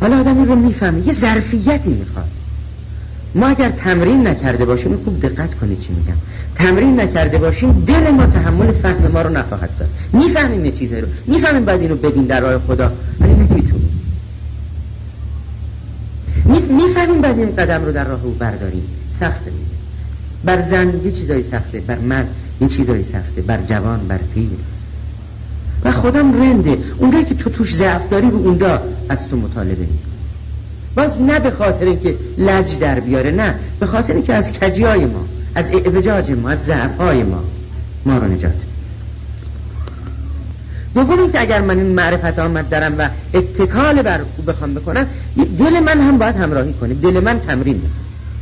حالا آدم این رو میفهمه، یه ظرفیتی میخواد. ما اگر تمرین نکرده باشیم، خوب دقت کنید چی میگم، تمرین نکرده باشیم دل ما تحمل فهم ما رو نخواهد داد. میفهمیم یه چیزی رو، میفهمیم باید اینو بدیم در راه خدا، ولی نمیتونیم. میفهمیم باید این قدم رو در راه او برداریم، سخته. بر زن یه چیزایی سخته، بر مرد یه چیزایی سخته، بر جوان، بر پیر. و خودم رنده اونجایی که تو توش ضعف داری رو اونجا از تو مطالبه میکنه. باز نه به خاطر اینکه لج در بیاره، نه به خاطر اینکه از کجیای ما، از اعوجاج ما، از ضعف‌های ما رو نجات. دوم اینکه اگر من این معرفت آمد دارم و اتکال بر او بخوام بکنم، دل من هم باید همراهی کنه، دل من تمرین میکنه.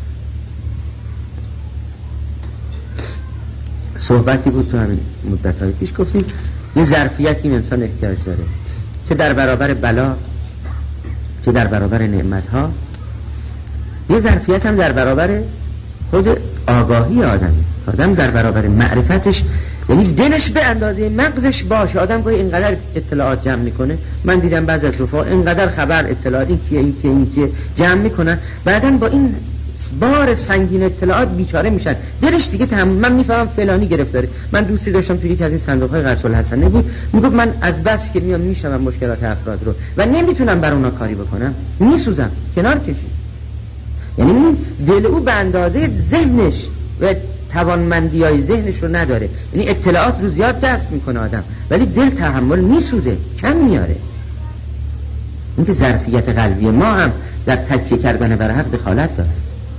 صحبتی بود تو همین مدت‌های پیش، گفتیم یه ظرفیتی این انسان احتیاج داره، چه در برابر بلا، چه در برابر نعمت‌ها. یه ظرفیت هم در برابر خود آگاهی آدم در برابر معرفتش، یعنی دلش به اندازه مغزش باشه. آدم گاهی اینقدر اطلاعات جمع میکنه، من دیدم بعضی از رفقا اینقدر خبر اطلاعات این که جمع میکنن، بعداً با این بار سنگین اطلاعات بیچاره میشن، دلش دیگه من میفهمم فلانی گرفتاره. من دوستی داشتم توی یک از این صندوق‌های قرص الحسنه بود، میگفت من از بس که میام میشم مشکلات افراد رو و نمیتونم بر اونا کاری بکنم، میسوزم، کنار کشید. یعنی دل او به اندازه ذهنش و توانمندی‌های ذهنش رو نداره، یعنی اطلاعات رو زیاد جذب میکنه آدم، ولی دل تحمل میسوزه، کم میاره. این که ظرفیت قلبی ما هم در تکیه کردن بر حق دخالت داره.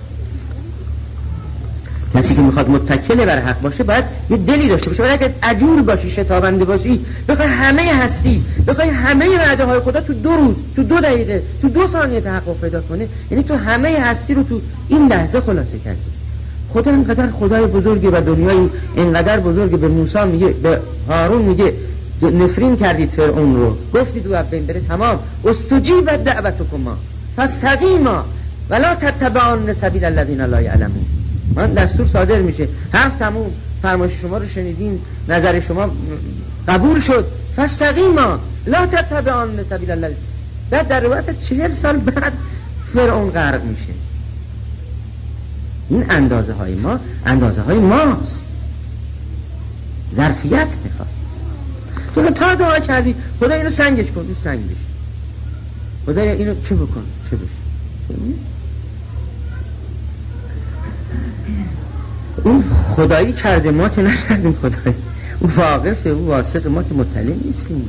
کسی که میخواد متکل بر حق باشه باید یه دلی داشته باشه. ولی اگه عجول باشی، شتابنده باشی، بخوای همه هستی، بخوای همه وعده های خدا تو 2 روز، تو 2 دقیقه، تو 2 ثانیه تحقق پیدا کنه، یعنی تو همه هستی رو تو این لحظه خلاصه کردی. خدا اینقدر خدای بزرگه و دنیای اینقدر بزرگه، به موسی میگه، به هارون میگه نفرین کردید فرعون رو، گفتید او بین بره، تمام. استجیب دعوتکما فاستقیما ولا تتبعون سبیل الذین لا یعلمون. من دستور صادر میشه، 7 تموم، فرمایش شما رو شنیدیم، نظر شما قبول شد، فاستقیما لا تتبعون سبیل الذین. در روایت 40 سال بعد فرعون غرق میشه. این اندازه های ما، اندازه های ماست. ظرفیت میخواد. تو تا دعا کردی خدا اینو سنگش کن، این سنگ بشه. خدا اینو چه بکن، چه بشه. اون خدایی کرده، ما که نکردیم خدایی. اون واقفه، اون واسط، ما که مطلع نیستیم.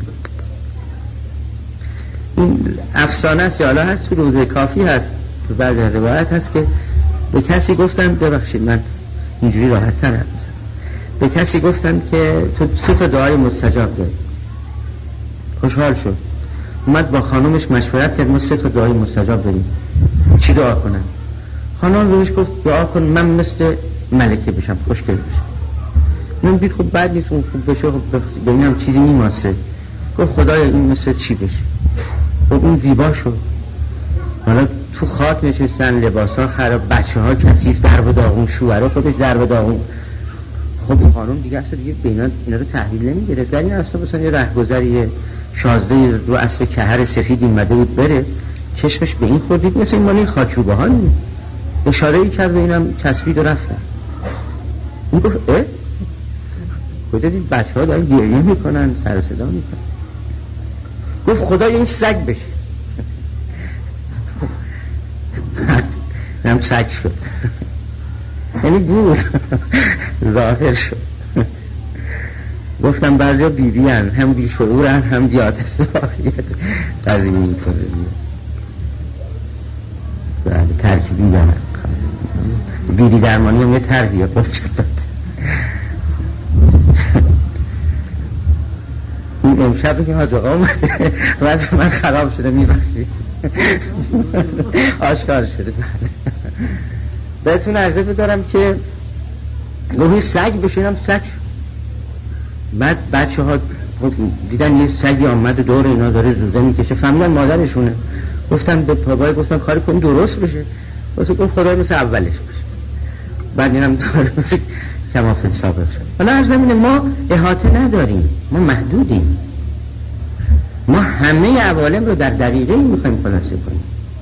این افسانه است یا حالا هست، تو روزه کافی هست، تو بعضی روایت هست که به کسی گفتن، ببخشید من اینجوری راحت تر میزنم، به کسی گفتن که تو 3 تا دعای مستجاب داری. خوشحال شد، اومد با خانومش مشورت کرد، ما 3 تا دعای مستجاب داریم، چی دعا کنم؟ خانم بهش گفت دعا کن من مثل ملکه بشم، خوشگل بشم. من بید خب بعد نیست اون خوب بشه، ببینم چیزی میماسه. گفت خدای این مثل چی بشه؟ خب اون زیبا شد. حالا تو خاک نشستن، لباسا خراب، بچه‌ها کثیف، درب و داغون، شوهرها خودش درب و داغون. خب خانم دیگه اصلا دیگه اینا رو تحویل نمیگرفت. در این اصلا مثلا یه رهگذری شازده رو اسب کهر سفید اومده بود بره، چشمش به این خوردید مثلا این مالی خاکروبه‌ها نیست. اشاره‌ای کرد و اینم چسبید و رفتن. این گفت خدا دید بچه‌ها دارن گریه میکنن، سر صدا میکنن. گفت خدای این سگ بشه. هم سگ شد. یعنی بود ظاهر شد. گفتم بعضیا بی‌بی هن، هم بی شعورن، هم بی عاطفه. واقعیت قضیه اینطوره. بله ترکیبی دارن. بی‌بی درمانی هم یه ترکیه خودش داد. این امشب که حاج آقا اومده واسه من خراب شده، میبخشید. آشکار شده. بهتون عرضه بدارم که گوهی سگ بشینم، سگ شد. بعد بچه ها دیدن یه سگی آمد و دور اینا داره زوزه میکشه، فهمیدن مادرشونه. گفتن به بابای، گفتن کاری کن درست بشه. واسه گفت خدای مثل اولش بشه. بعد اینم داره مثل کمافل سابق شد. حالا هر زمینه ما احاطه نداریم، ما محدودیم. ما همه عوالم رو در دقیقه میخوایم خلاصه کنیم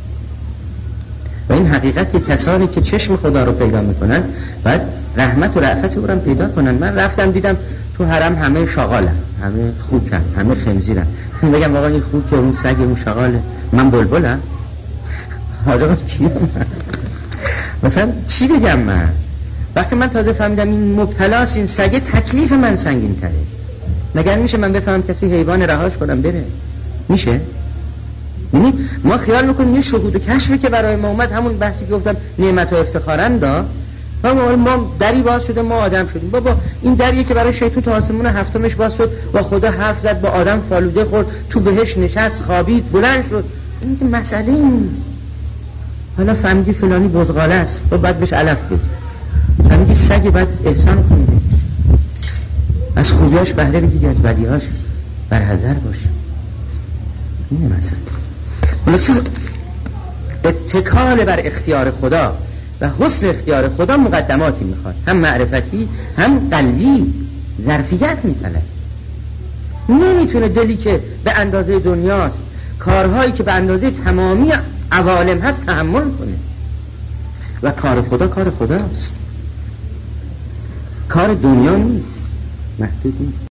و این حقیقت که کسانی که چشم خدا رو پیدا میکنن باید رحمت و رأفت او رو پیدا کنن. من رفتم دیدم تو حرم همه شغالن، همه خوکن، همه خنزیرن. بگم واقعا این خوک اون سگ اون شغاله، من بلبلم؟ حالا کیم؟ مثلا چی بگم من؟ وقتی من تازه فهمیدم این مبتلاست، این سگه، تکلیف من سنگین تره. مگر میشه من بفهم کسی حیوان رهاش کنم بره؟ میشه؟ یعنی ما خیال میکنیم یه شهود و کشفی که برای ما اومد همون بحثی که گفتم نعمت و افتخارن دا ما دری باز شده ما آدم شدیم. بابا این دریه که برای شیطان تا آسمون هفتمش باز شد، با خدا حرف زد، با آدم فالوده خورد، تو بهش نشست، خوابید، بلند شد. این که مسئله این حالا فهمیدی فلانی بزغاله است، باید بهش علف بدی. فهمیدی سگی باید احسان کنی، از خوبیاش بهره بگیری، از بدیهاش برحذر باشه. اینه مسئله. خلاصه اتکال بر اختیار خدا و حسن اختیار خدا مقدماتی میخواد، هم معرفتی هم قلبی، ظرفیت میطلبه. نمیتونه دلی که به اندازه دنیاست کارهایی که به اندازه تمامی عوالم هست تحمل کنه. و کار خدا کار خداست، کار دنیا نیست، محدود نیست.